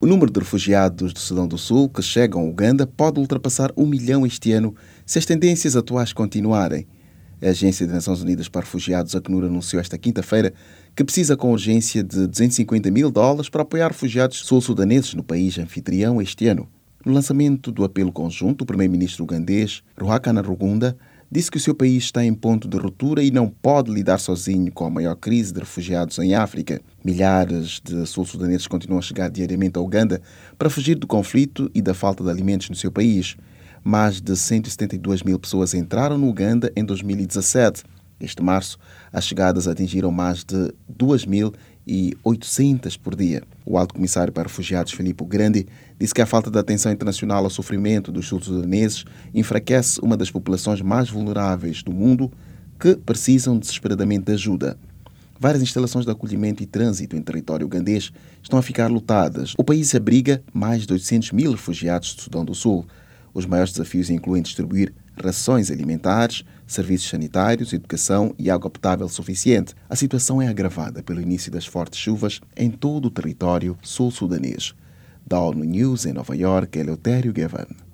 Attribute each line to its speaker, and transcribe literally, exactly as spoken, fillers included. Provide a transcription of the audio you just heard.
Speaker 1: número de refugiados do Sudão do Sul que chegam a Uganda pode ultrapassar um milhão este ano se as tendências atuais continuarem. A Agência das Nações Unidas para Refugiados, ACNUR, anunciou esta quinta-feira que precisa com urgência de duzentos e cinquenta mil dólares para apoiar refugiados sul-sudaneses no país anfitrião este ano. No lançamento do apelo conjunto, o primeiro-ministro ugandês, Ruhakana Rugunda, disse que o seu país está em ponto de ruptura e não pode lidar sozinho com a maior crise de refugiados em África. Milhares de sul-sudaneses continuam a chegar diariamente a Uganda para fugir do conflito e da falta de alimentos no seu país. Mais de cento e setenta e duas mil pessoas entraram no Uganda em dois mil e dezassete. Este março, as chegadas atingiram mais de duas mil e oitocentas por dia. O Alto Comissário para Refugiados, Filippo Grandi, disse que a falta de atenção internacional ao sofrimento dos sul-sudaneses enfraquece uma das populações mais vulneráveis do mundo que precisam desesperadamente de ajuda. Várias instalações de acolhimento e trânsito em território ugandês estão a ficar lotadas. O país abriga mais de oitocentos mil refugiados do Sudão do Sul. Os maiores desafios incluem distribuir rações alimentares, serviços sanitários, educação e água potável suficiente. A situação é agravada pelo início das fortes chuvas em todo o território sul-sudanês. Da ONU News em Nova York, Eleutério Gavan.